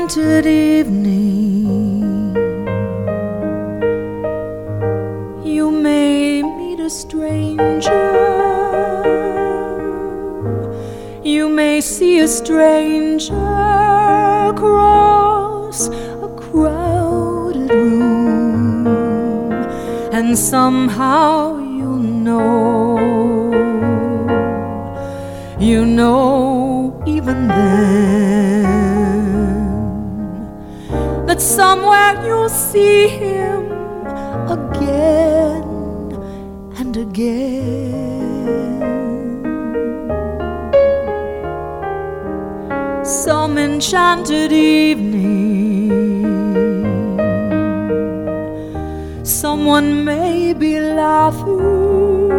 enchanted evening, you may meet a stranger. You may see a stranger cross a crowded room, and somehow you know even then, that somewhere you'll see him again and again. Some enchanted evening, someone may be laughing.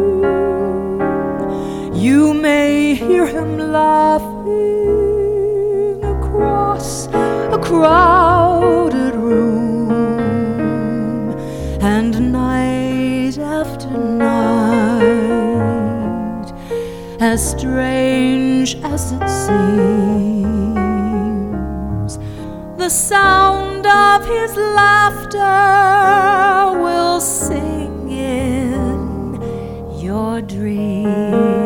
You may hear him laughing across a crowded room, and night after night, as strange as it seems, the sound of his laughter will sing in your dreams.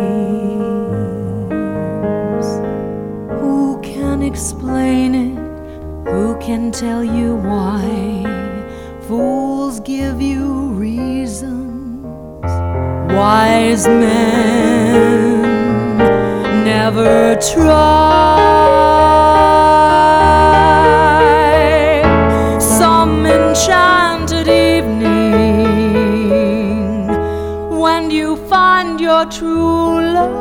Who can explain it? Who can tell you why? Fools give you reasons, wise men never try. Some enchanted evening, when you find your true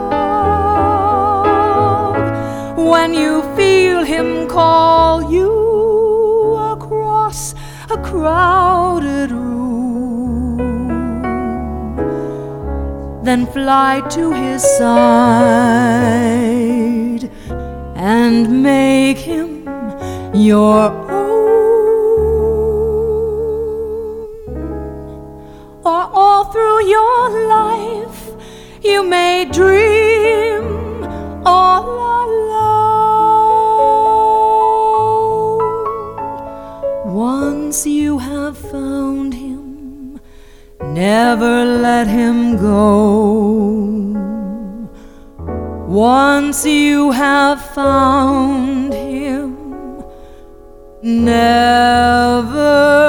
love, when you feel him call you across a crowded room, then fly to his side and make him your own. Or all through your life you may dream all alone. Once you have found him, never let him go. Once you have found him, never